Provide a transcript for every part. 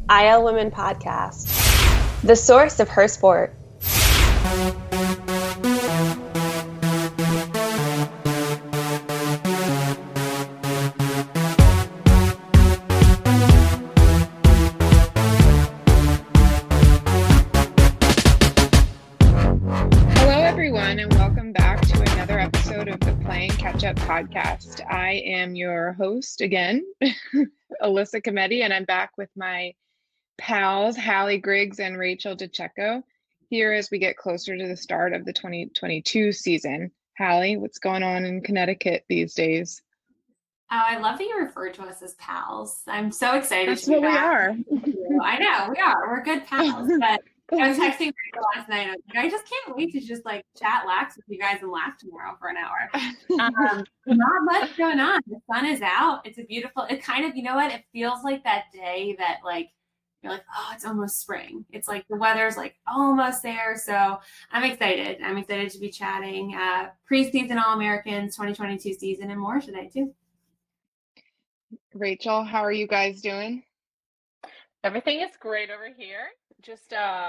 IL Women Podcast, the source of her sport. Podcast. I am your host again, Alyssa Cometti, and I'm back with my pals, Hallie Griggs and Rachel DeCecco, here as we get closer to the start of the 2022 season. Hallie, what's going on in Connecticut these days? Oh, I love that you refer to us as pals. I'm so excited That's to be what back. we are. I know, we are. We're good pals. But I was texting Rachel last night. I was like, I just can't wait to just like chat lax with you guys and laugh tomorrow for an hour. Not much going on. The sun is out. It's a beautiful, it kind of, you know what? It feels like that day that like, you're like, oh, it's almost spring. It's like the weather's like almost there. So I'm excited. I'm excited to be chatting preseason All-Americans 2022 season and more today too. Rachel, how are you guys doing? Everything is great over here. Just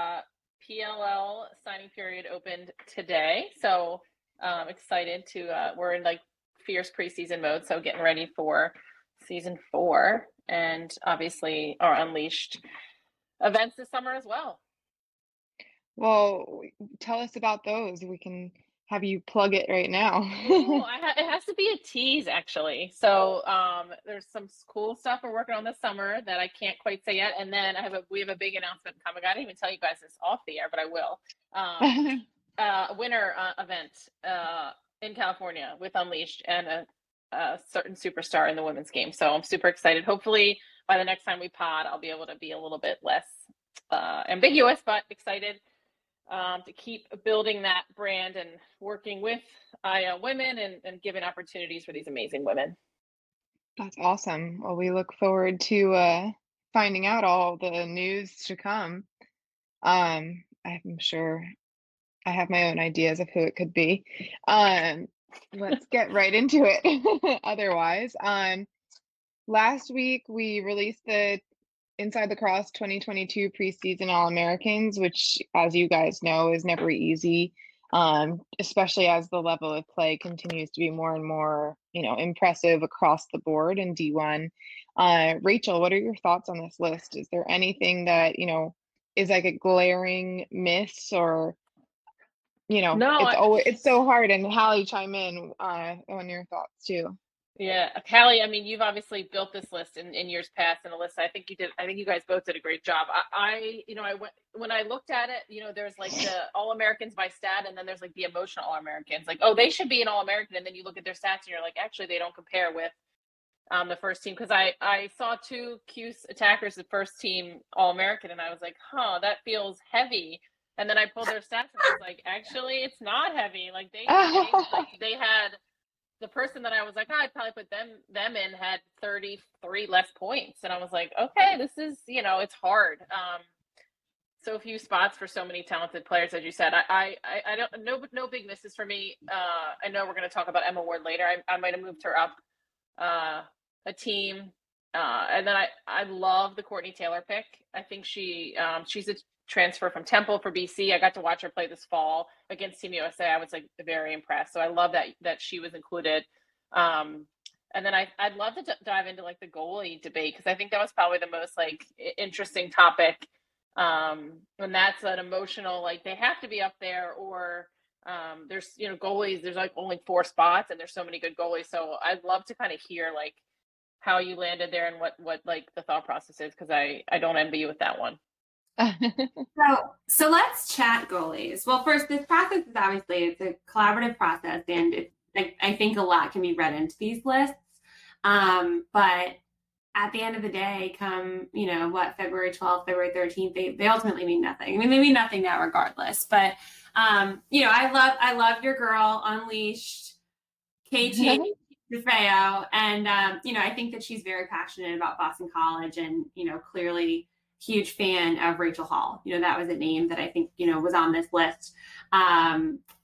PLL signing period opened today. So excited to, we're in like fierce preseason mode. So getting ready for season 4 and obviously our Unleashed events this summer as well. Well, tell us about those. We can have you plug it right now. Ooh, it has to be a tease, actually. So there's some cool stuff we're working on this summer that I can't quite say yet. And then we have a big announcement coming. I didn't even tell you guys this off the air, but I will. A winter event in California with Unleashed and a certain superstar in the women's game. So I'm super excited. Hopefully by the next time we pod, I'll be able to be a little bit less ambiguous, but excited to keep building that brand and working with IL women and giving opportunities for these amazing women. That's awesome. Well, we look forward to finding out all the news to come. I'm sure I have my own ideas of who it could be. Let's get right into it. Otherwise, last week we released the Inside the Cross 2022 preseason All-Americans, which, as you guys know, is never easy, especially as the level of play continues to be more and more, impressive across the board in D1. Rachel, what are your thoughts on this list? Is there anything that, is like a glaring miss or, No, it's so hard. And Hallie, chime in on your thoughts too. Yeah, Hallie, I mean, you've obviously built this list in years past, and Alyssa, I think you guys both did a great job. When I looked at it, there's like the All-Americans by stat, and then there's like the emotional All-Americans, like, oh, they should be an All-American, and then you look at their stats, and you're like, actually, they don't compare with the first team, because I saw 2 Cuse attackers, the first team All-American, and I was like, that feels heavy. And then I pulled their stats, and I was like, actually, it's not heavy. Like they had. The person that I was like, I'd probably put them in had 33 less points. And I was like, okay, this is, it's hard. So few spots for so many talented players, as you said. I don't, no big misses for me. I know we're going to talk about Emma Ward later. I might have moved her up a team. And then I love the Courtney Taylor pick. I think she's a transfer from Temple for BC. I got to watch her play this fall against Team USA. I was like very impressed. So I love that she was included. And then I'd love to dive into like the goalie debate, because I think that was probably the most like interesting topic. And that's an emotional, like they have to be up there, or there's goalies. There's like only 4 spots, and there's so many good goalies. So I'd love to kind of hear like how you landed there and what like the thought process is, because I don't envy you with that one. So let's chat goalies. Well, first, this process is obviously it's a collaborative process, and I think a lot can be read into these lists. But at the end of the day, come February 12th, February 13th, they ultimately mean nothing. I mean, they mean nothing now, regardless. But I love your girl Unleashed, KT DeFeo, and I think that she's very passionate about Boston College, and clearly huge fan of Rachel Hall. That was a name that I think, was on this list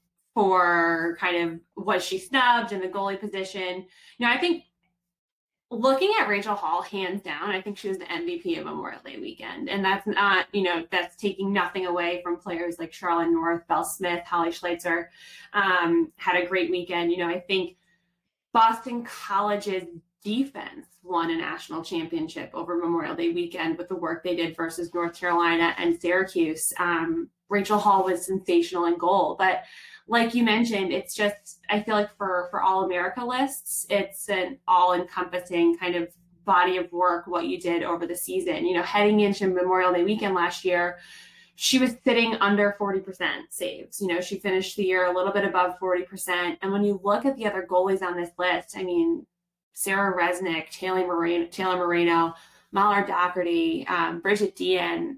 for kind of was she snubbed in the goalie position. I think looking at Rachel Hall, hands down, I think she was the MVP of Memorial Day weekend. And that's not, that's taking nothing away from players like Charlotte North, Belle Smith, Holly Schleitzer, had a great weekend. I think Boston College's defense won a national championship over Memorial Day weekend with the work they did versus North Carolina and Syracuse. Rachel Hall was sensational in goal, but like you mentioned, it's just, I feel like for All America lists, it's an all encompassing kind of body of work, what you did over the season. Heading into Memorial Day weekend last year, she was sitting under 40% saves. She finished the year a little bit above 40%. And when you look at the other goalies on this list, I mean, Sarah Resnick, Taylor Moreno, Mallard Doherty, Bridget Dean,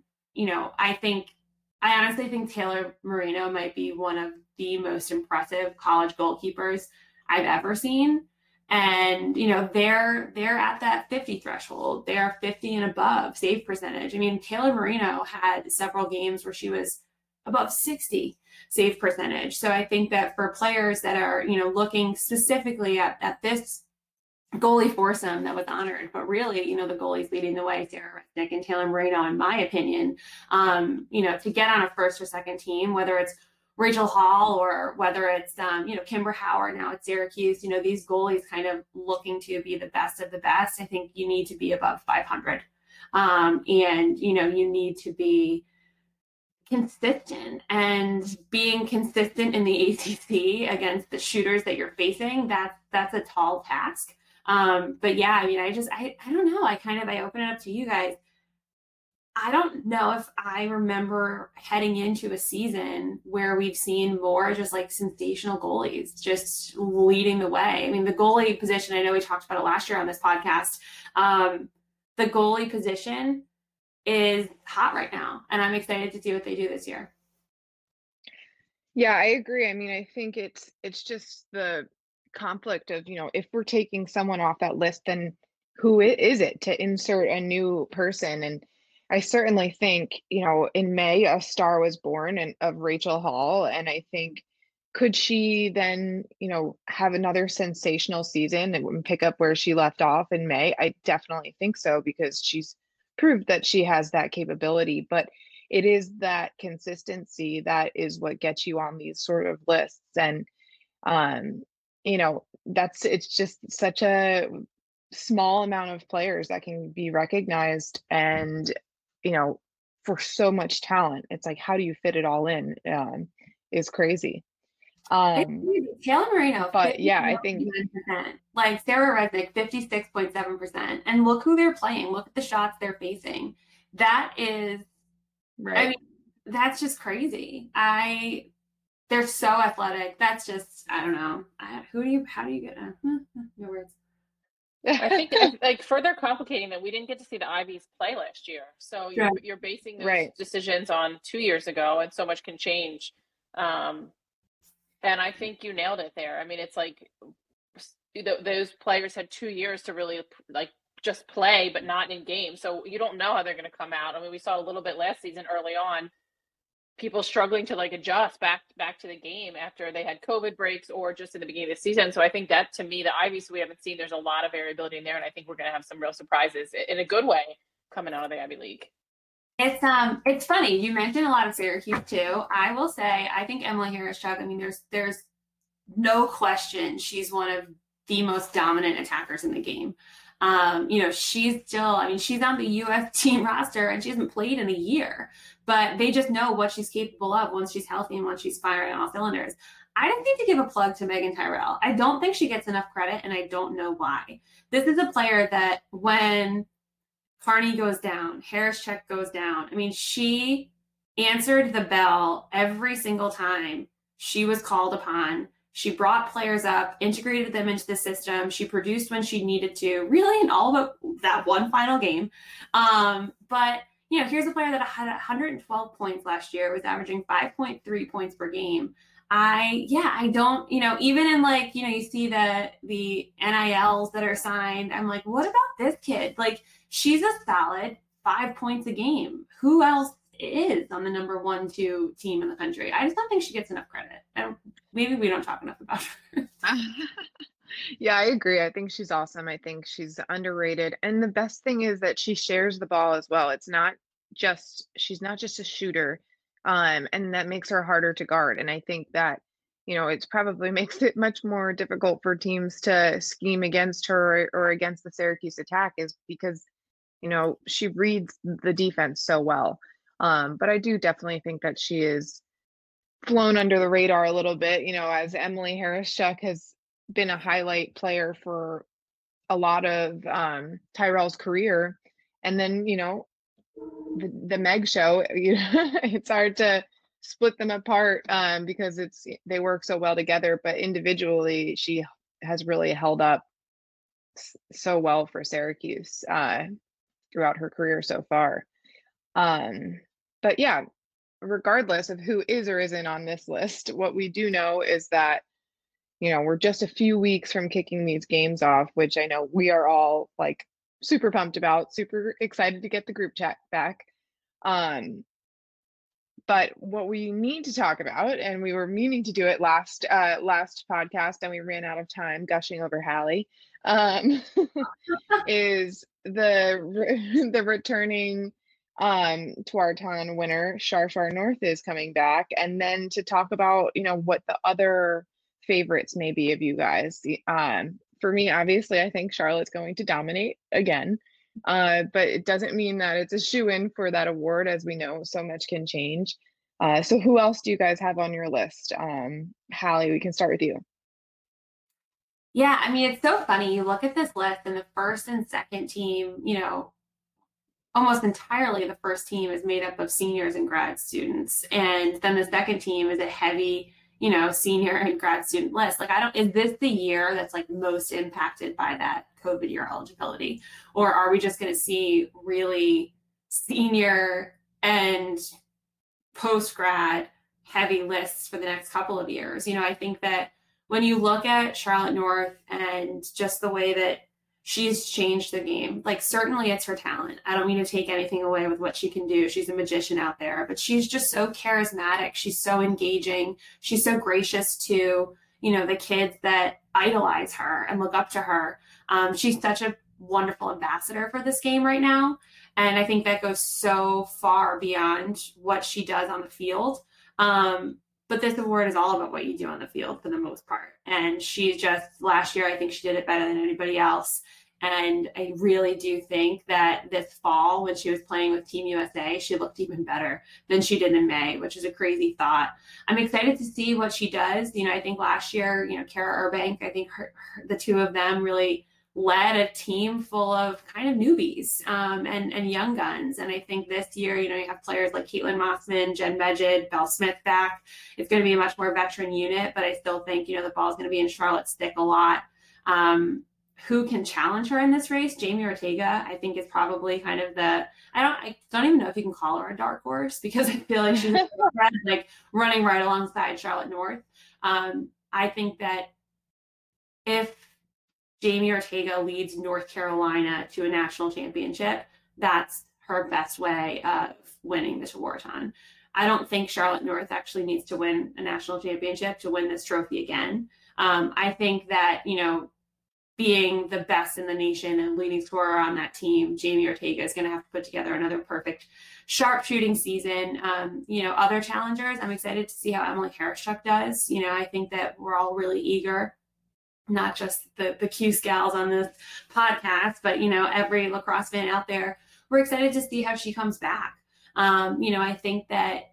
I honestly think Taylor Moreno might be one of the most impressive college goalkeepers I've ever seen. And, they're at that 50 threshold. They're 50 and above save percentage. I mean, Taylor Moreno had several games where she was above 60 save percentage. So I think that for players that are, looking specifically at this goalie foursome that was honored, but really, the goalies leading the way, Sarah Resnick and Taylor Moreno, in my opinion, to get on a first or second team, whether it's Rachel Hall or whether it's, Kimber Howard now at Syracuse, these goalies kind of looking to be the best of the best. I think you need to be above 500. And, you need to be consistent, and being consistent in the ACC against the shooters that you're facing, that's a tall task. But yeah, I mean, I don't know. I open it up to you guys. I don't know if I remember heading into a season where we've seen more just like sensational goalies just leading the way. I mean, the goalie position, I know we talked about it last year on this podcast. The goalie position is hot right now, and I'm excited to see what they do this year. Yeah, I agree. I mean, I think it's just the conflict of, if we're taking someone off that list, then who is it to insert a new person? And I certainly think, in May, a star was born of Rachel Hall. And I think, could she then, have another sensational season and pick up where she left off in May? I definitely think so, because she's proved that she has that capability. But it is that consistency that is what gets you on these sort of lists. And, it's just such a small amount of players that can be recognized, and, for so much talent, it's like, how do you fit it all in? Is crazy. Taylor Moreno, but yeah, I think like Sarah Resnick, 56.7%. And look who they're playing. Look at the shots they're facing. That is, right. I mean, that's just crazy. They're so athletic. That's just, I don't know. How do you get, no words. I think like further complicating that we didn't get to see the Ivies play last year. So you're basing those decisions on 2 years ago, and so much can change. And I think you nailed it there. I mean, it's like those players had 2 years to really like just play, but not in games. So you don't know how they're going to come out. I mean, we saw a little bit last season early on, people struggling to like adjust back to the game after they had COVID breaks or just in the beginning of the season. So I think that, to me, the Ivies we haven't seen, there's a lot of variability in there. And I think we're going to have some real surprises in a good way coming out of the Ivy League. It's funny. You mentioned a lot of Syracuse too. I will say, I think Emily Harris-Chuck, I mean, there's no question she's one of the most dominant attackers in the game. She's still, she's on the U.S. team roster and she hasn't played in a year, but they just know what she's capable of once she's healthy and once she's firing on all cylinders. I just need to give a plug to Megan Tyrell. I don't think she gets enough credit, and I don't know why. This is a player that when Carney goes down, Harris-Chuck goes down, she answered the bell every single time she was called upon. She brought players up, integrated them into the system. She produced when she needed to, really in all but that one final game. But, here's a player that had 112 points last year, was averaging 5.3 points per game. I don't, even in you see the NILs that are signed, I'm like, what about this kid? Like, she's a solid 5 points a game. Who else is on the number 1-2 team in the country? I just don't think she gets enough credit. Maybe we don't talk enough about her. Yeah, I agree. I think she's awesome. I think she's underrated. And the best thing is that she shares the ball as well. She's not just a shooter. And that makes her harder to guard. And I think that, it's probably makes it much more difficult for teams to scheme against her or against the Syracuse attack is because, she reads the defense so well. But I do definitely think that she is flown under the radar a little bit, as Emily Harris-Chuck has been a highlight player for a lot of Tyrell's career. And then, the Meg show, it's hard to split them apart because they work so well together, but individually she has really held up so well for Syracuse throughout her career so far. But yeah, regardless of who is or isn't on this list, what we do know is that, we're just a few weeks from kicking these games off, which I know we are all like super pumped about, super excited to get the group chat back. But what we need to talk about, and we were meaning to do it last podcast, and we ran out of time gushing over Hallie, is the returning Tewaaraton winner, Shar North, is coming back, and then to talk about what the other favorites may be of you guys. For me, obviously, I think Charlotte's going to dominate again, but it doesn't mean that it's a shoo-in for that award, as we know so much can change. So who else do you guys have on your list? Hallie, we can start with you. Yeah, I mean, it's so funny. You look at this list and the first and second team, almost entirely the first team is made up of seniors and grad students. And then the second team is a heavy, senior and grad student list. Like, is this the year that's like most impacted by that COVID year eligibility? Or are we just going to see really senior and post-grad heavy lists for the next couple of years? I think that when you look at Charlotte North and just the way that she's changed the game, like, certainly it's her talent. I don't mean to take anything away with what she can do. She's a magician out there, but she's just so charismatic. She's so engaging. She's so gracious to, the kids that idolize her and look up to her. She's such a wonderful ambassador for this game right now. And I think that goes so far beyond what she does on the field. But this award is all about what you do on the field for the most part. And she just, last year, I think she did it better than anybody else. And I really do think that this fall, when she was playing with Team USA, she looked even better than she did in May, which is a crazy thought. I'm excited to see what she does. I think last year, Kara Urbank, I think the two of them really led a team full of kind of newbies and young guns. And I think this year, you have players like Caitlin Mossman, Jen Medjid, Belle Smith back. It's going to be a much more veteran unit, but I still think, the ball's going to be in Charlotte's stick a lot. Who can challenge her in this race? Jamie Ortega, I think, is probably kind of I don't even know if you can call her a dark horse, because I feel like she's like running right alongside Charlotte North. I think that if Jamie Ortega leads North Carolina to a national championship, that's her best way of winning the Tewaaraton. I don't think Charlotte North actually needs to win a national championship to win this trophy again. I think that, being the best in the nation and leading scorer on that team, Jamie Ortega is going to have to put together another perfect sharpshooting season. Other challengers, I'm excited to see how Emily Harris-Chuck does. I think that we're all really eager, not just the Q Scals on this podcast, but, every lacrosse fan out there, we're excited to see how she comes back. I think that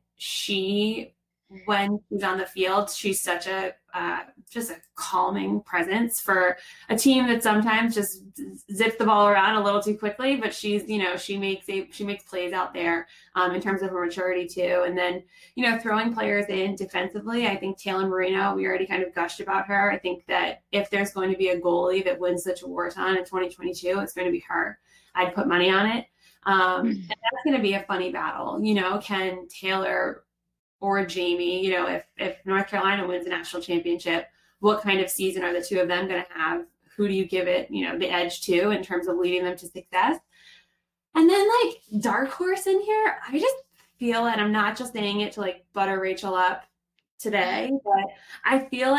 when she's on the field, she's such just a calming presence for a team that sometimes just zips the ball around a little too quickly, but she's, she makes plays out there in terms of her maturity too. And then, throwing players in defensively, I think Taylor Marino, we already kind of gushed about her. I think that if there's going to be a goalie that wins the Tewaaraton in 2022, it's going to be her. I'd put money on it. And that's going to be a funny battle. Can Taylor or Jamie, if North Carolina wins a national championship, what kind of season are the two of them going to have? Who do you give it, the edge to in terms of leading them to success? And then, like, dark horse in here, I just feel, and I'm not just saying it to like butter Rachel up today, but I feel like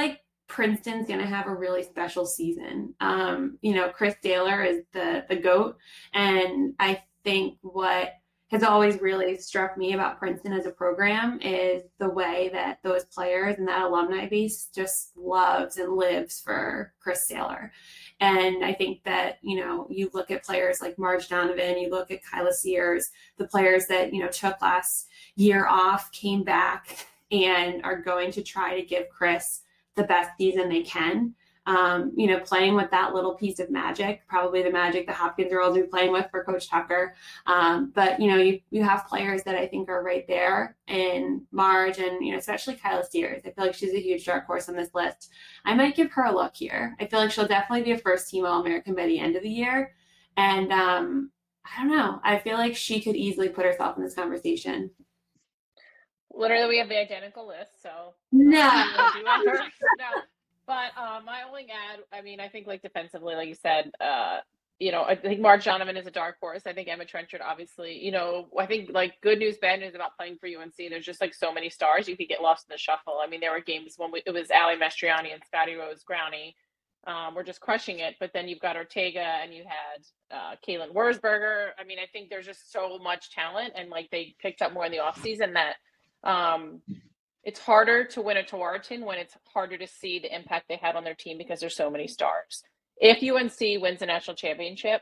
Princeton's going to have a really special season. Chris Taylor is the GOAT. And I think what has always really struck me about Princeton as a program is the way that those players and that alumni base just loves and lives for Chris Taylor. And I think that, you look at players like Marge Donovan, you look at Kyla Sears, the players that, took last year off, came back and are going to try to give Chris the best season they can. Playing with that little piece of magic, probably the magic the Hopkins girls are playing with for Coach Tucker. But you have players that I think are right there in Marge and, especially Kyla Sears. I feel like she's a huge dark horse on this list. I might give her a look here. I feel like she'll definitely be a first team All-American by the end of the year. And I don't know. I feel like she could easily put herself in this conversation. Literally, we have the identical list, so no. But my only add, I think like defensively, like you said, I think Marge Donovan is a dark horse. I think Emma Trenchard, obviously, I think like good news, bad news about playing for UNC. There's just like so many stars, you could get lost in the shuffle. There were games when it was Allie Mastriani and Scotty Rose Growney. We're just crushing it. But then you've got Ortega and you had Kaylin Wurzberger. I think there's just so much talent, and like they picked up more in the offseason that it's harder to win a Tewaaraton when it's harder to see the impact they had on their team because there's so many stars. If UNC wins the national championship,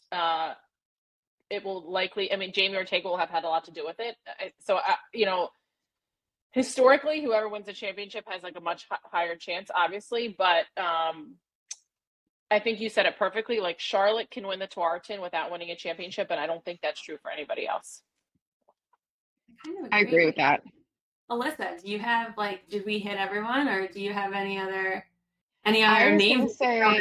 it will likely, Jamie Ortega will have had a lot to do with it. So, historically, whoever wins the championship has like a much higher chance, obviously. But I think you said it perfectly. Like Charlotte can win the Tewaaraton without winning a championship, and I don't think that's true for anybody else. I agree with that. Alyssa, do you have did we hit everyone, or do you have any other names?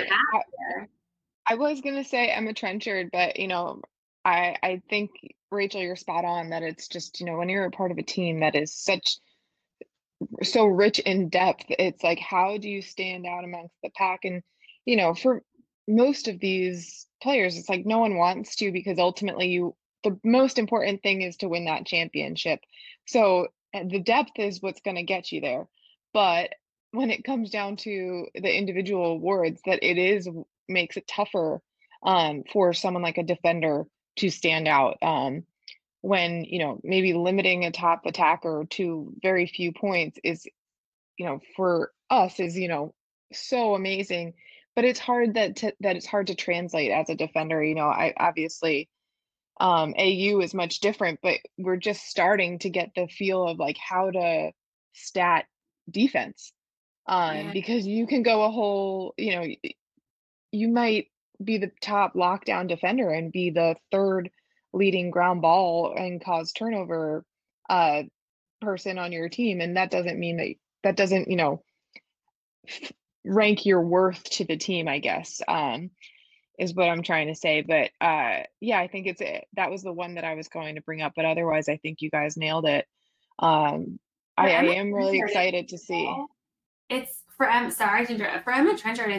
I was gonna say Emma Trenchard, but I think Rachel, you're spot on that it's just when you're a part of a team that is so rich in depth, it's like how do you stand out amongst the pack? And for most of these players, it's like no one wants to, because ultimately the most important thing is to win that championship. So the depth is what's going to get you there. But when it comes down to the individual awards, that makes it tougher for someone like a defender to stand out. When, maybe limiting a top attacker to very few points is, for us is, so amazing. But it's hard that it's hard to translate as a defender. I obviously AU is much different, but we're just starting to get the feel of like how to stat defense. Because you can go a whole, you might be the top lockdown defender and be the third leading ground ball and cause turnover person on your team. And that doesn't mean that doesn't, rank your worth to the team, I guess. Is what I'm trying to say. But yeah, I think that was the one that I was going to bring up, but otherwise I think you guys nailed it. I am really excited to see. It's for Emma Trenchard,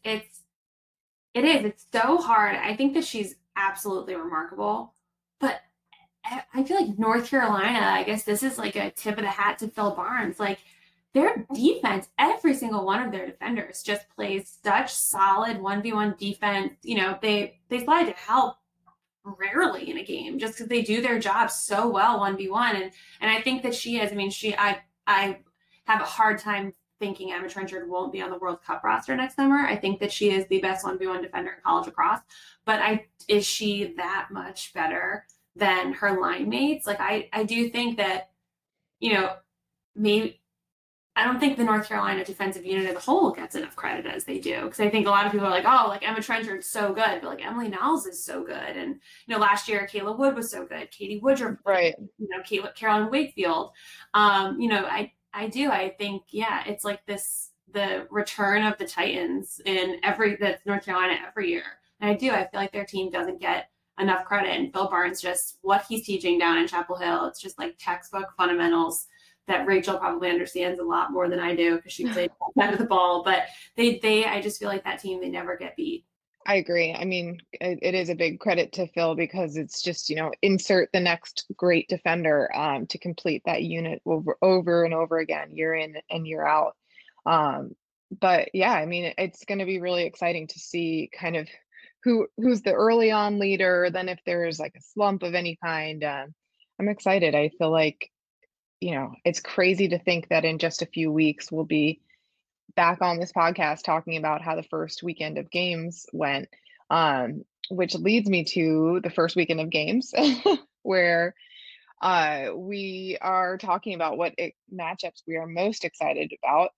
it's so hard. I think that she's absolutely remarkable, but I feel like North Carolina, I guess this is like a tip of the hat to Phil Barnes. Like their defense, every single one of their defenders just plays such solid 1v1 defense. They slide to help rarely in a game just because they do their job so well 1v1. And I think that she is. I have a hard time thinking Emma Trenchard won't be on the World Cup roster next summer. I think that she is the best 1v1 defender in college lacrosse. But is she that much better than her line mates? Like I do think that, maybe. I don't think the North Carolina defensive unit as a whole gets enough credit as they do. Because I think a lot of people are like, oh, like Emma Trenchard's so good. But like Emily Niles is so good. And, last year, Kayla Wood was so good. Katie Woodruff, right. Caroline Wakefield. I think, it's like the return of the Titans that's North Carolina every year. And I feel like their team doesn't get enough credit. And Phil Barnes, just what he's teaching down in Chapel Hill, it's just like textbook fundamentals that Rachel probably understands a lot more than I do because she played out of the ball. But I just feel like that team, they never get beat. I agree. It is a big credit to Phil because it's just, insert the next great defender to complete that unit over and over again, year in and year out. But yeah, I mean, it's going to be really exciting to see kind of who's the early on leader. Then if there's like a slump of any kind, I'm excited. I feel like, it's crazy to think that in just a few weeks we'll be back on this podcast talking about how the first weekend of games went, which leads me to the first weekend of games where we are talking about what matchups we are most excited about.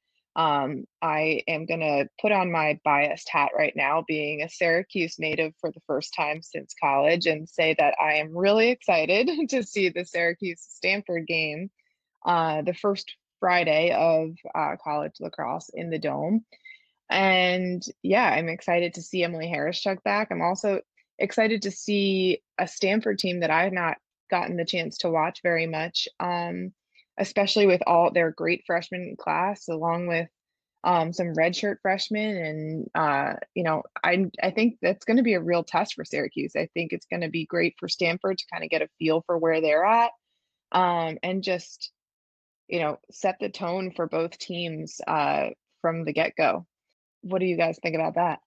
I am going to put on my biased hat right now, being a Syracuse native for the first time since college, and say that I am really excited to see the Syracuse-Stanford game, the first Friday of college lacrosse in the Dome. And yeah, I'm excited to see Emily Haraschuk back. I'm also excited to see a Stanford team that I've not gotten the chance to watch very much, especially with all their great freshman class, along with some redshirt freshmen. And I think that's going to be a real test for Syracuse. I think it's going to be great for Stanford to kind of get a feel for where they're at, and just set the tone for both teams from the get-go. What do you guys think about that?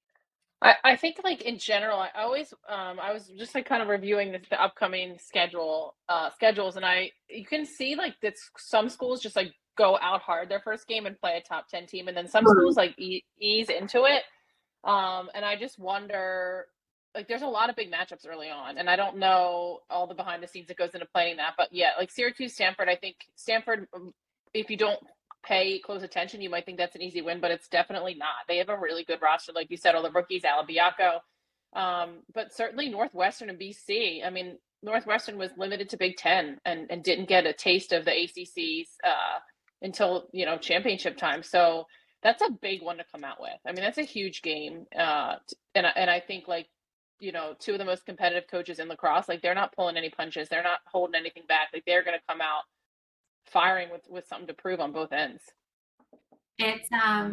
I think like in general, I always I was just like kind of reviewing the upcoming schedules, and you can see like that some schools just like go out hard their first game and play a top 10 team, and then some schools like ease into it. And I just wonder, like, there's a lot of big matchups early on, and I don't know all the behind the scenes that goes into playing that, but yeah, like Syracuse, Stanford, I think Stanford, if you don't pay close attention, you might think that's an easy win, but it's definitely not. They have a really good roster, like you said, all the rookies, Alabiaco, but certainly Northwestern and BC. I mean, Northwestern was limited to Big Ten and didn't get a taste of the ACCs until championship time. So that's a big one to come out with. I mean, that's a huge game, and I think like two of the most competitive coaches in lacrosse, like they're not pulling any punches, they're not holding anything back. Like they're going to come out firing with something to prove on both ends. It's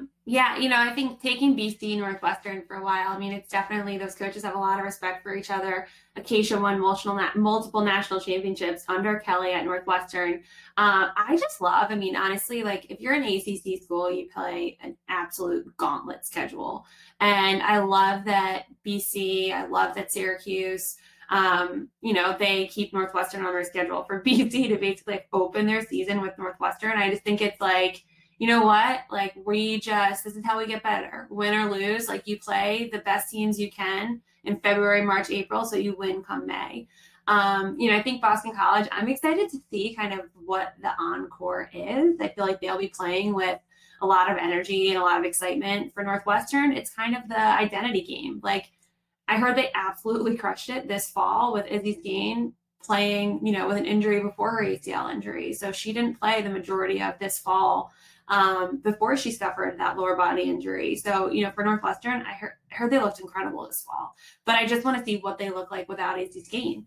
I think taking BC Northwestern for a while, I mean, it's definitely, those coaches have a lot of respect for each other. Acacia won multiple national championships under Kelly at Northwestern. I just love, I mean, honestly, like if you're an ACC school, you play an absolute gauntlet schedule. And I love that BC, I love that Syracuse, they keep Northwestern on their schedule for BC to basically like open their season with Northwestern. I just think it's like, you know what? Like this is how we get better. Win or lose, like you play the best teams you can in February, March, April, so you win come May. I think Boston College, I'm excited to see kind of what the encore is. I feel like they'll be playing with a lot of energy and a lot of excitement. For Northwestern, it's kind of the identity game. Like I heard they absolutely crushed it this fall with Izzy Skeen playing, with an injury before her ACL injury. So she didn't play the majority of this fall before she suffered that lower body injury. So, for Northwestern, I heard they looked incredible this fall, but I just want to see what they look like without Izzy Skeen.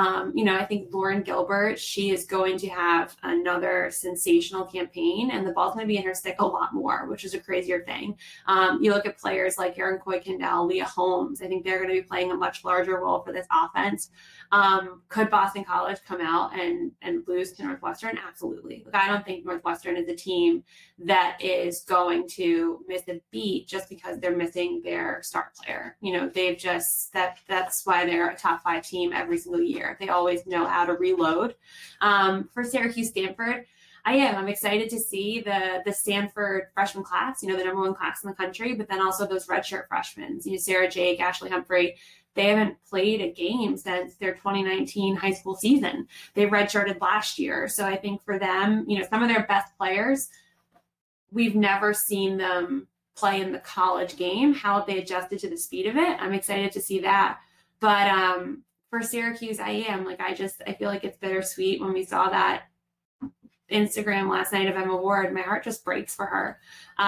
I think Lauren Gilbert, she is going to have another sensational campaign, and the ball's going to be in her stick a lot more, which is a crazier thing. You look at players like Erin Coy-Kendall, Leah Holmes, I think they're going to be playing a much larger role for this offense. Could Boston College come out and lose to Northwestern? Absolutely. Like, I don't think Northwestern is a team that is going to miss a beat just because they're missing their star player. They've just, that's why they're a top 5 team every single year. They always know how to reload. For Syracuse Stanford, I'm excited to see the Stanford freshman class, the number 1 class in the country, but then also those redshirt freshmen, Sarah Jake, Ashley Humphrey. They haven't played a game since their 2019 high school season. They redshirted last year. So I think for them, some of their best players, we've never seen them play in the college game. How have they adjusted to the speed of it? I'm excited to see that. But for Syracuse, I feel like it's bittersweet when we saw that Instagram last night of Emma Ward. My heart just breaks for her.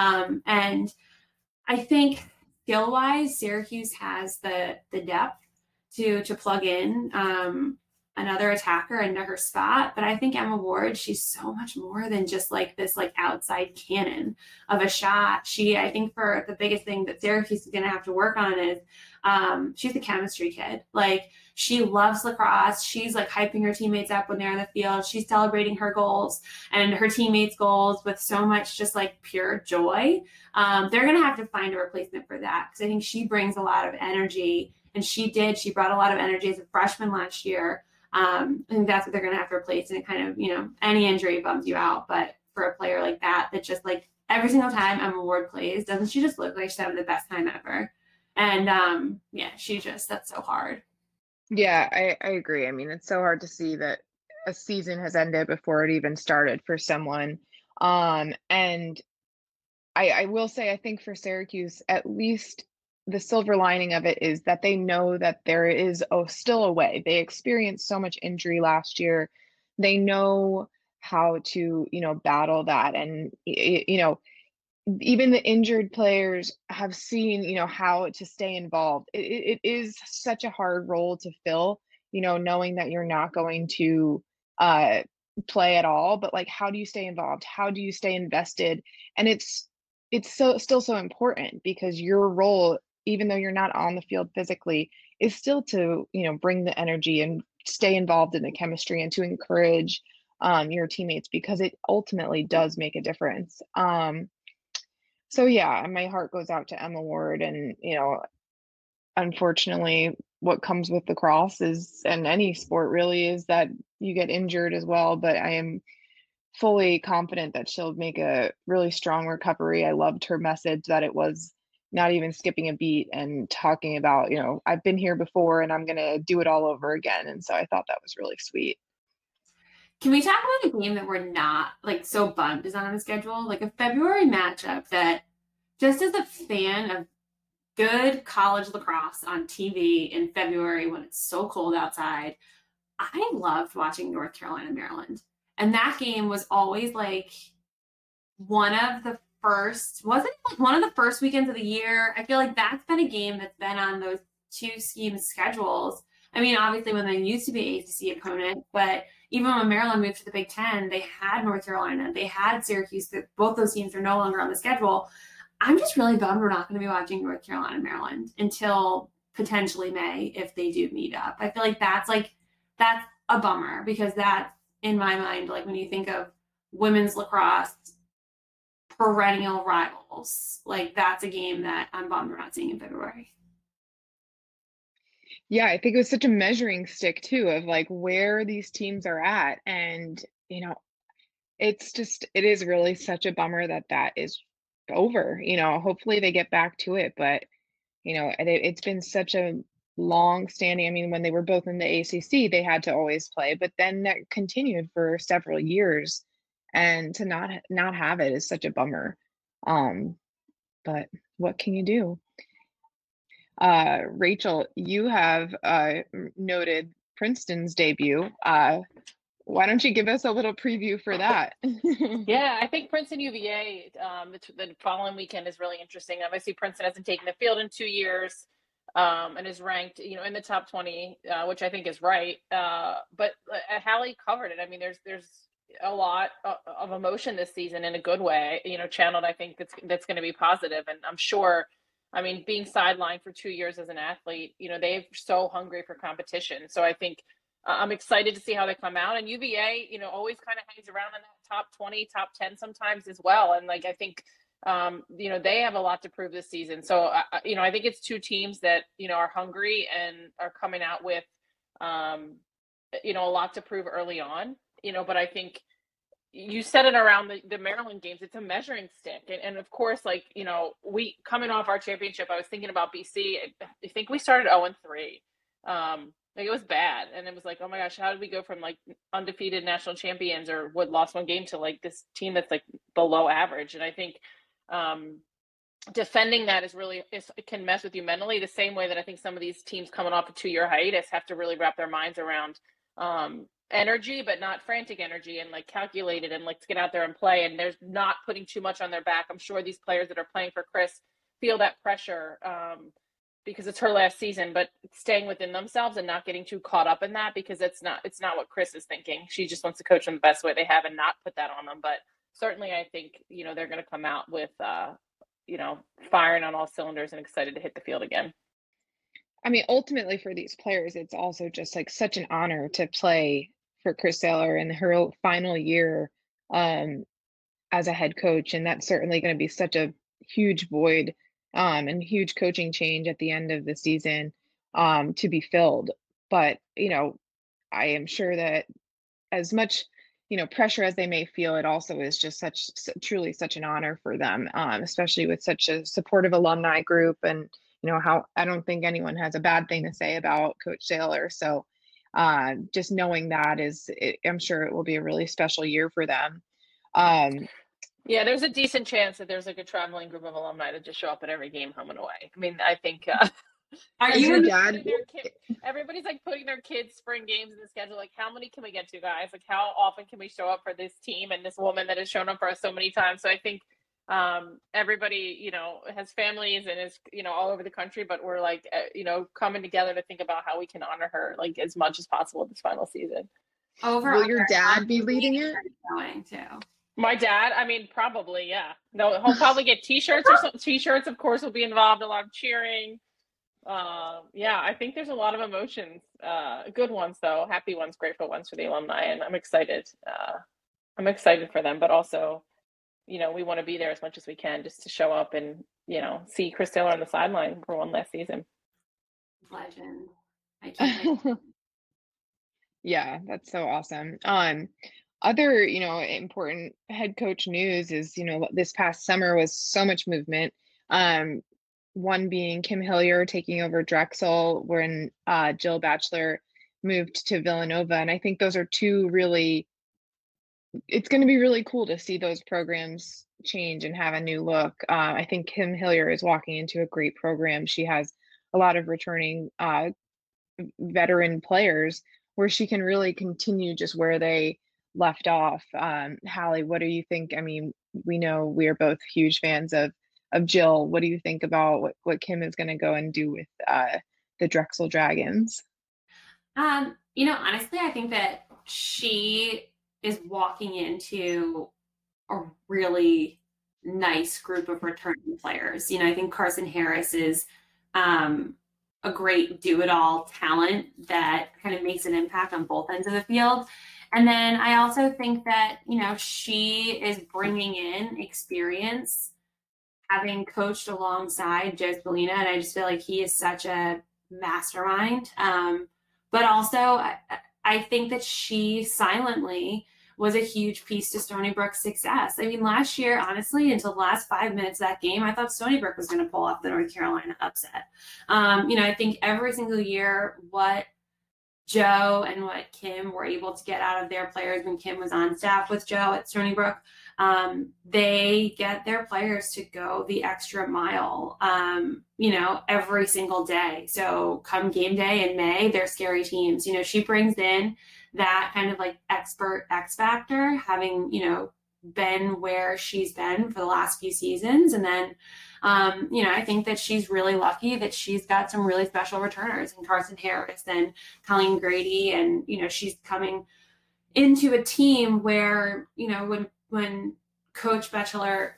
And I think skill-wise, Syracuse has the depth to plug in another attacker into her spot. But I think Emma Ward, she's so much more than just like this like outside cannon of a shot. I think for the biggest thing that Syracuse is going to have to work on is she's a chemistry kid. Like she loves lacrosse. She's like hyping her teammates up when they're on the field. She's celebrating her goals and her teammates' goals with so much just like pure joy. They're going to have to find a replacement for that, because I think she brings a lot of energy, and she brought a lot of energy as a freshman last year. I think that's what they're going to have to replace. And it kind of, any injury bums you out. But for a player like that just like every single time Emma Ward plays, doesn't she just look like she's having the best time ever? And that's so hard. Yeah, I agree. I mean, it's so hard to see that a season has ended before it even started for someone. And I will say, I think for Syracuse, at least the silver lining of it is that they know that there is still a way. They experienced so much injury last year. They know how to, battle that. And, even the injured players have seen, how to stay involved. It is such a hard role to fill, knowing that you're not going to play at all, but like, how do you stay involved? How do you stay invested? And it's still so important, because your role, even though you're not on the field physically, is still to, bring the energy and stay involved in the chemistry and to encourage your teammates, because it ultimately does make a difference. So yeah, my heart goes out to Emma Ward, and unfortunately, what comes with lacrosse is, and any sport really, is that you get injured as well. But I am fully confident that she'll make a really strong recovery. I loved her message that it was not even skipping a beat, and talking about, I've been here before and I'm gonna do it all over again. And so I thought that was really sweet. Can we talk about a game that we're not like so bummed is on the schedule? Like a February matchup that, just as a fan of good college lacrosse on TV in February when it's so cold outside, I loved watching North Carolina, Maryland. And that game was always like one of the first weekends of the year. I feel like that's been a game that's been on those two scheme schedules. I mean, obviously when they used to be ACC opponent, but even when Maryland moved to the Big Ten, they had North Carolina, they had Syracuse. Both those teams are no longer on the schedule. I'm just really bummed we're not going to be watching North Carolina, Maryland until potentially May, if they do meet up. I feel like that's a bummer, because that's, in my mind, like when you think of women's lacrosse perennial rivals, like that's a game that I'm bummed we're not seeing in February. Yeah, I think it was such a measuring stick too, of like where these teams are at. And, it is really such a bummer that is over. Hopefully they get back to it, but it's been such a long standing. I mean, when they were both in the ACC, they had to always play, but then that continued for several years, and to not have it is such a bummer. But what can you do? Rachel, you have noted Princeton's debut. Why don't you give us a little preview for that? Yeah, I think Princeton UVA the following weekend is really interesting. Obviously, Princeton hasn't taken the field in 2 years, and is ranked, in the top 20, which I think is right. But Hallie covered it. I mean, there's a lot of emotion this season in a good way, channeled. I think that's going to be positive, and I'm sure. I mean, being sidelined for 2 years as an athlete, they're so hungry for competition. So I think I'm excited to see how they come out. And UVA, always kind of hangs around in that top 20, top 10 sometimes as well. And like, I think, they have a lot to prove this season. So, I think it's two teams that, are hungry and are coming out with, a lot to prove early on, but I think you said it around the Maryland games. It's a measuring stick. And of course, like, we coming off our championship, I was thinking about BC. I think we started 0-3. Like it was bad. And it was like, oh my gosh, how did we go from like undefeated national champions or what lost one game to like this team that's like below average? And I think defending that it can mess with you mentally, the same way that I think some of these teams coming off a 2-year hiatus have to really wrap their minds around energy, but not frantic energy, and like calculated, and like to get out there and play. And there's not putting too much on their back. I'm sure these players that are playing for Chris feel that pressure because it's her last season, but staying within themselves and not getting too caught up in that, because it's not what Chris is thinking. She just wants to coach them the best way they have and not put that on them. But certainly I think, they're going to come out with, firing on all cylinders and excited to hit the field again. I mean, ultimately for these players, it's also just like such an honor to play for Chris Taylor in her final year um, as a head coach, and that's certainly going to be such a huge void and huge coaching change at the end of the season to be filled. But I am sure that as much pressure as they may feel, it also is just truly such an honor for them, especially with such a supportive alumni group. And how I don't think anyone has a bad thing to say about Coach Taylor. So just knowing that I'm sure it will be a really special year for them. Yeah, there's a decent chance that there's like a traveling group of alumni that just show up at every game home and away. I mean, I think Are you your dad? Everybody's like putting their kids' spring games in the schedule. Like, how many can we get to, guys? Like, how often can we show up for this team and this woman that has shown up for us so many times? So I think everybody, has families and is, all over the country, but we're like, coming together to think about how we can honor her like as much as possible this final season. Will your dad be leading it? Going to. My dad, I mean, probably, yeah. No, he'll probably get t-shirts or some t-shirts, of course, will be involved, a lot of cheering. Yeah, I think there's a lot of emotions, good ones though, happy ones, grateful ones for the alumni, and I'm excited for them, but also, we want to be there as much as we can just to show up and, see Chris Taylor on the sideline for one last season. Legend. I can't. Yeah, that's so awesome. Other, important head coach news is, this past summer was so much movement. One being Kim Hillier taking over Drexel when Jill Batchelor moved to Villanova. And I think those are two it's going to be really cool to see those programs change and have a new look. I think Kim Hillier is walking into a great program. She has a lot of returning veteran players where she can really continue just where they left off. Hallie, what do you think? I mean, we know we are both huge fans of Jill. What do you think about what Kim is going to go and do with the Drexel Dragons? Honestly, I think that she is walking into a really nice group of returning players. I think Carson Harris is a great do-it-all talent that kind of makes an impact on both ends of the field. And then I also think that, she is bringing in experience, having coached alongside Joe Spallina, and I just feel like he is such a mastermind. But also, I think that she silently was a huge piece to Stony Brook's success. I mean, last year, honestly, until the last 5 minutes of that game, I thought Stony Brook was going to pull off the North Carolina upset. I think every single year what Joe and what Kim were able to get out of their players when Kim was on staff with Joe at Stony Brook, they get their players to go the extra mile, every single day. So come game day in May, they're scary teams. She brings in that kind of like expert X factor, having, been where she's been for the last few seasons. And then, I think that she's really lucky that she's got some really special returners in Carson Harris and Colleen Grady. And, she's coming into a team where, when Coach Batchelor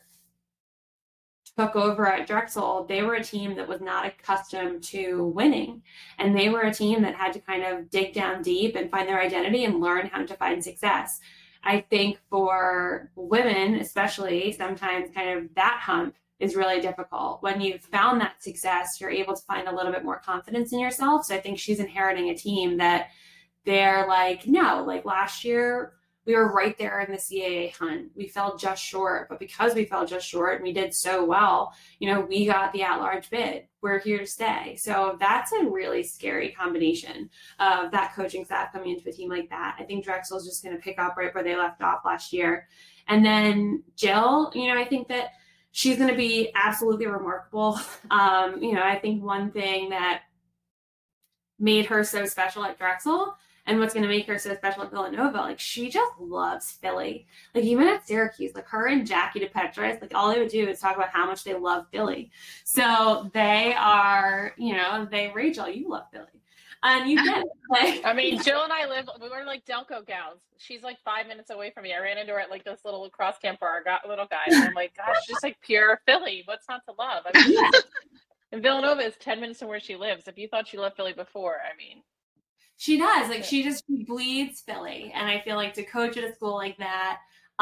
took over at Drexel, they were a team that was not accustomed to winning. And they were a team that had to kind of dig down deep and find their identity and learn how to find success. I think for women, especially, sometimes kind of that hump is really difficult. When you've found that success, you're able to find a little bit more confidence in yourself. So I think she's inheriting a team that they're like, no, like last year, we were right there in the CAA hunt. We fell just short, but because we fell just short and we did so well, we got the at-large bid. We're here to stay. So that's a really scary combination of that coaching staff coming into a team like that. I think Drexel's just going to pick up right where they left off last year. And then Jill, I think that she's going to be absolutely remarkable. I think one thing that made her so special at Drexel and what's going to make her so special at Villanova, like she just loves Philly. Like even at Syracuse, like her and Jackie DePetris, like all they would do is talk about how much they love Philly. So they are, Rachel, you love Philly. And you get it. Like, I mean, Jill and I we were like Delco gals. She's like 5 minutes away from me. I ran into her at like this little cross camp for our little guys. And I'm like, gosh, just like pure Philly. What's not to love? I mean, And Villanova is 10 minutes from where she lives. If you thought she loved Philly before, I mean. She does. Like, she bleeds Philly. And I feel like to coach at a school like that,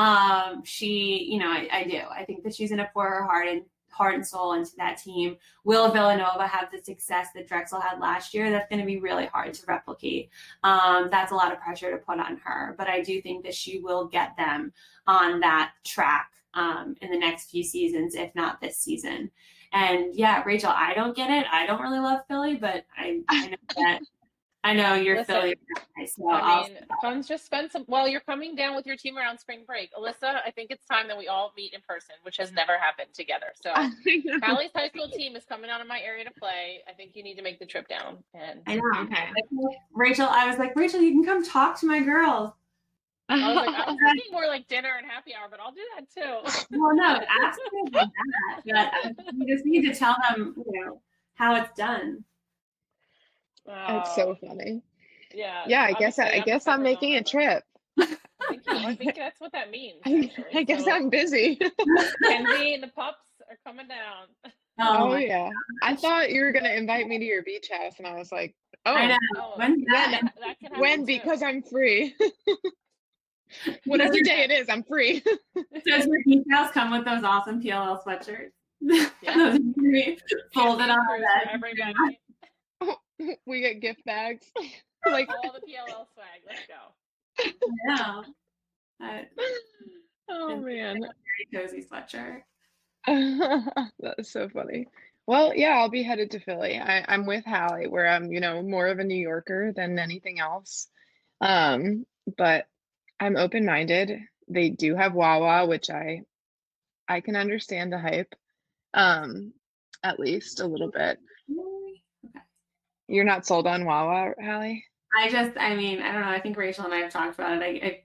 I do. I think that she's going to pour her heart and soul into that team. Will Villanova have the success that Drexel had last year? That's going to be really hard to replicate. That's a lot of pressure to put on her. But I do think that she will get them on that track in the next few seasons, if not this season. And yeah, Rachel, I don't get it. I don't really love Philly, but I know that. I know you're Philly. So Fun's just spend some. Well, you're coming down with your team around spring break, Alyssa. I think it's time that we all meet in person, which has never happened together. So, Hallie's high school team is coming out of my area to play. I think you need to make the trip down. And I know. Okay. Rachel, I was like, Rachel, you can come talk to my girls. I was thinking more like dinner and happy hour, but I'll do that too. Well, no, absolutely that. But you just need to tell them, how it's done. That's so funny. Yeah. Yeah, I guess I'm making a trip. I think that's what that means. I guess I'm busy. Kenzie and the pups are coming down. Oh yeah. I thought you were gonna invite me to your beach house, and I was like, I know. When? Because I'm free. Whatever day it is, I'm free. Does your beach house come with those awesome PLL sweatshirts? Yeah. Folded on everybody. We get gift bags. Like all the PLL swag. Let's go. Yeah. Oh man. Very cozy sweatshirt. That is so funny. Well, yeah, I'll be headed to Philly. I'm with Hallie, where I'm, more of a New Yorker than anything else. But I'm open-minded. They do have Wawa, which I can understand the hype. At least a little bit. Okay. You're not sold on Wawa, Hallie? I don't know. I think Rachel and I have talked about it.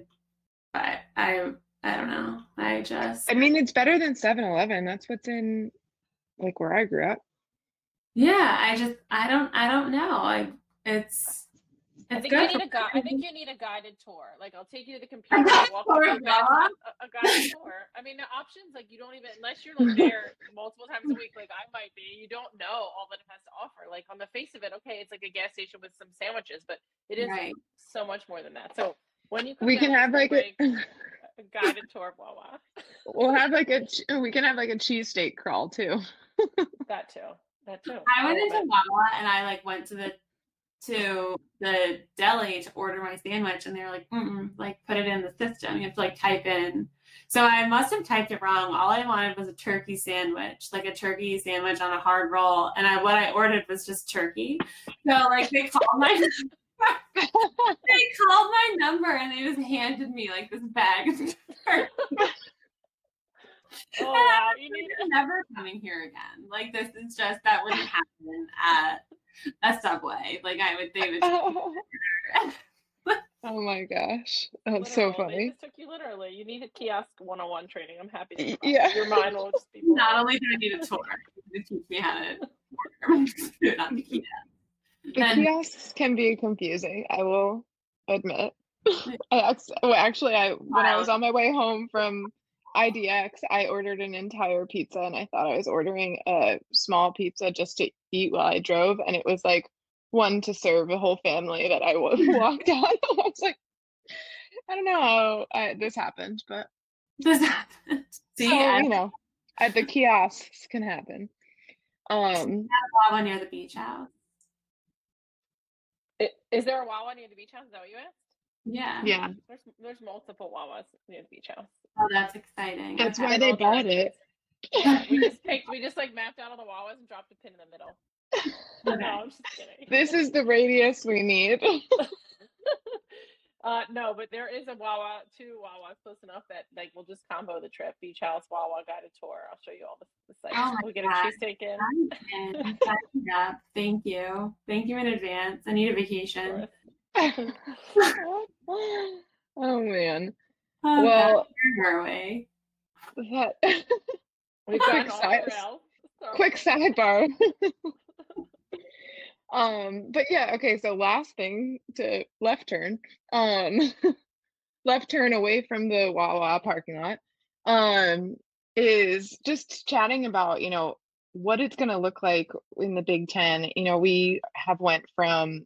I don't know. It's better than 7-Eleven. That's what's in, like, where I grew up. Yeah, I don't know. I think you need a guided tour. Like, I'll take you to the computer, walk through a guided tour. I mean, the options, like, you don't even, unless you're like there multiple times a week, like I might be, you don't know all that it has to offer. Like, on the face of it, okay, it's like a gas station with some sandwiches, but it is so much more than that. So when you come we can have like a guided tour of Wawa. We can have like a cheesesteak crawl too. That too. I went into Wawa and I went to the deli to order my sandwich, and they were like, put it in the system. You have to type in. So I must have typed it wrong. All I wanted was a turkey sandwich, like a turkey sandwich on a hard roll. And what I ordered was just turkey. So they called my number and they just handed me this bag of turkey. Oh wow! I'm never coming here again. This is just, that wouldn't happen at a Subway. They would. Oh my gosh, that's so funny. They just took you literally. You need a kiosk 101 training. I'm happy to provide. Yeah. Your mind will just be. Not only do I need a tour to teach me how to order food on the kiosk. The kiosks can be confusing, I will admit. When I was on my way home from IDX, I ordered an entire pizza, and I thought I was ordering a small pizza just to eat while I drove, and it was one to serve a whole family that I walked out. I was like, I don't know how this happened, but this happened. See, the kiosks can happen. Wawa near the beach house. Is there a Wawa near the beach house? Is that what you asked? Yeah. There's multiple Wawas near the beach house. Oh, that's exciting. That's why they bought it. We just mapped out all the Wawas and dropped a pin in the middle. No, I'm just kidding. This is the radius we need. No, but there is a Wawa, 2 Wawas close enough that we'll just combo the trip. Beach house, Wawa guided tour. I'll show you all the sites. Oh we'll get a cheesesteak in. Thank you. Thank you in advance. I need a vacation. Oh man. Oh, well, where are we? We've got quick sidebar. But yeah, okay, so last thing to left turn away from the Wawa parking lot, is just chatting about, what it's going to look like in the Big Ten. We have went from,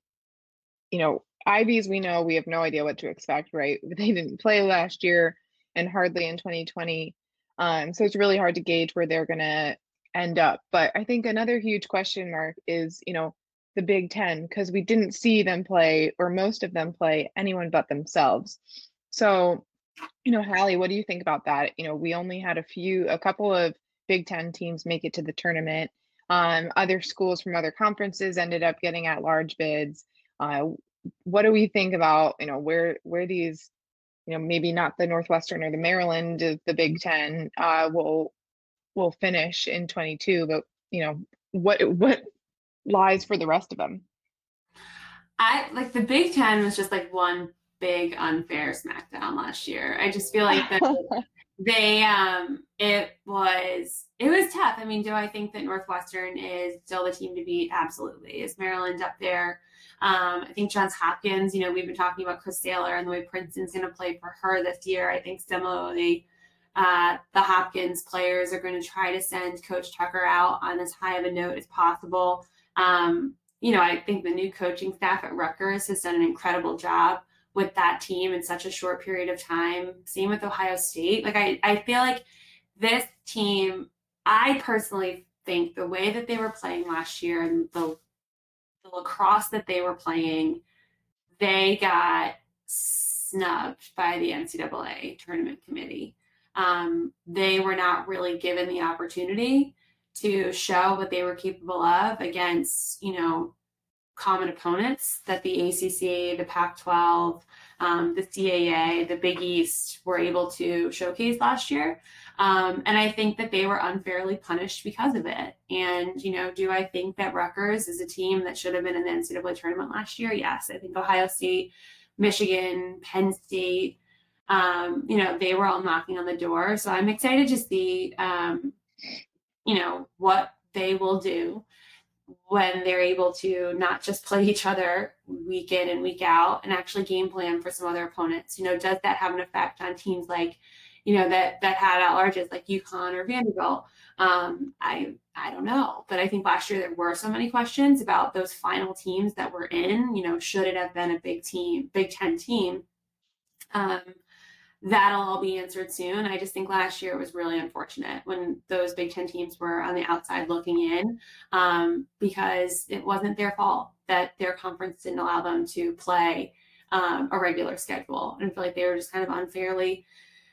Ivies, we know we have no idea what to expect, right? They didn't play last year and hardly in 2020. So it's really hard to gauge where they're going to end up. But I think another huge question mark is, the Big Ten, because we didn't see them play, or most of them play, anyone but themselves. So, Hallie, what do you think about that? We only had a couple of Big Ten teams make it to the tournament. Other schools from other conferences ended up getting at-large bids. What do we think about, where these, maybe not the Northwestern or the Maryland, the Big Ten, will finish in 22, but what lies for the rest of them? I like the Big Ten was just like one big unfair smackdown last year. I just feel like that they it was tough. I mean, do I think that Northwestern is still the team to beat? Absolutely. Is Maryland up there? I think Johns Hopkins, we've been talking about Chris Taylor and the way Princeton's going to play for her this year. I think similarly, the Hopkins players are going to try to send Coach Tucker out on as high of a note as possible. I think the new coaching staff at Rutgers has done an incredible job with that team in such a short period of time. Same with Ohio State. Like I feel like this team, I personally think the way that they were playing last year and the lacrosse that they were playing, they got snubbed by the NCAA tournament committee. They were not really given the opportunity to show what they were capable of against, common opponents that the ACC, the Pac-12, the CAA, the Big East were able to showcase last year. And I think that they were unfairly punished because of it. And, do I think that Rutgers is a team that should have been in the NCAA tournament last year? Yes. I think Ohio State, Michigan, Penn State, they were all knocking on the door. So I'm excited to see, what they will do when they're able to not just play each other week in and week out and actually game plan for some other opponents. Does that have an effect on teams like, that had at-larges like UConn or Vanderbilt? I don't know. But I think last year there were so many questions about those final teams that were in, should it have been a Big Ten team? That'll all be answered soon. I just think last year was really unfortunate when those Big Ten teams were on the outside looking in, because it wasn't their fault that their conference didn't allow them to play a regular schedule. And I feel like they were just kind of unfairly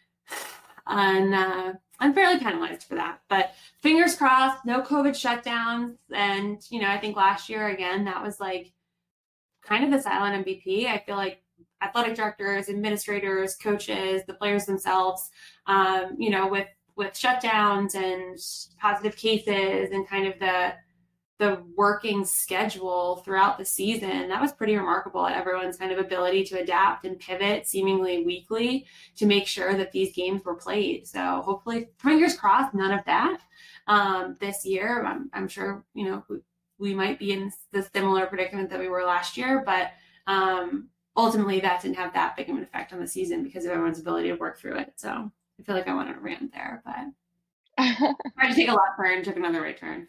penalized for that. But fingers crossed, no COVID shutdowns. And, I think last year, again, that was like kind of the silent MVP. I feel like athletic directors, administrators, coaches, the players themselves, with shutdowns and positive cases and kind of the working schedule throughout the season, that was pretty remarkable at everyone's kind of ability to adapt and pivot seemingly weekly to make sure that these games were played. So hopefully, fingers crossed, none of that this year. I'm sure, we might be in the similar predicament that we were last year, but ultimately that didn't have that big of an effect on the season because of everyone's ability to work through it. So I feel like I went on a rant there, but tried to take a left turn, took another right turn.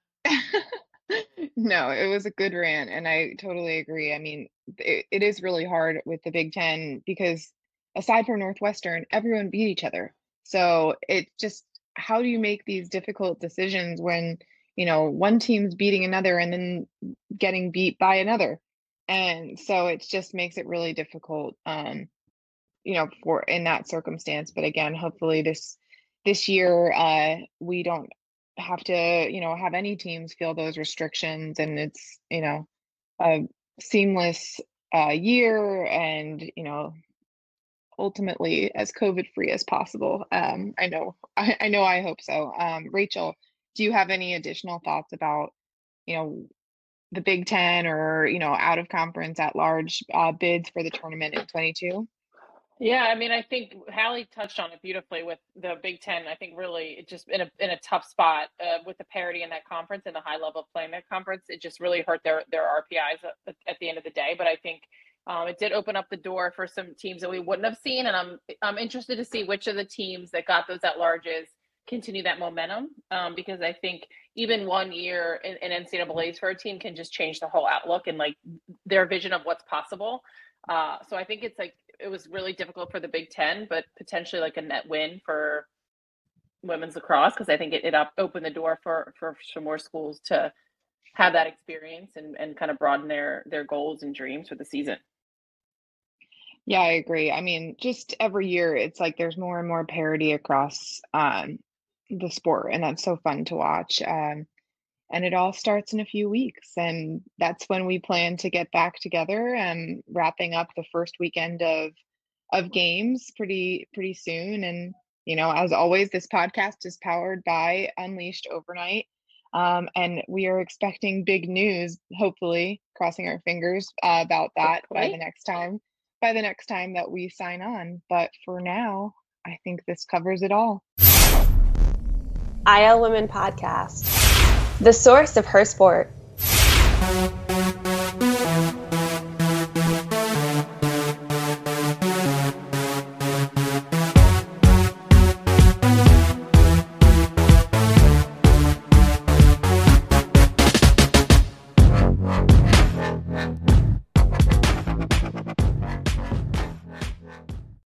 No, it was a good rant, and I totally agree. I mean, it is really hard with the Big Ten because aside from Northwestern, everyone beat each other. So it just, how do you make these difficult decisions when, one team's beating another and then getting beat by another? And so it just makes it really difficult, for in that circumstance. But again, hopefully this year, we don't have to, have any teams feel those restrictions, and it's, a seamless year, and ultimately as COVID free as possible. I hope so. Rachel, do you have any additional thoughts about, the Big Ten or, out of conference at large bids for the tournament in 22? Yeah, I mean, I think Hallie touched on it beautifully with the Big Ten. I think really it just in a tough spot with the parity in that conference and the high level of play in that conference. It just really hurt their RPIs at the end of the day. But I think it did open up the door for some teams that we wouldn't have seen, and I'm interested to see which of the teams that got those at-larges continue that momentum, because I think even 1 year in NCAAs for a team can just change the whole outlook and like their vision of what's possible. So I think it's like it was really difficult for the Big Ten, but potentially like a net win for women's lacrosse, because I think it opened the door for some more schools to have that experience and kind of broaden their goals and dreams for the season. Yeah, I agree. I mean, just every year it's like there's more and more parity across the sport, and that's so fun to watch. And it all starts in a few weeks, and that's when we plan to get back together and wrapping up the first weekend of games pretty soon. And as always, this podcast is powered by Unleashed Overnight. And we are expecting big news, hopefully, crossing our fingers about that by the next time that we sign on. But for now, I think this covers it all. IL Women Podcast, the source of her sport.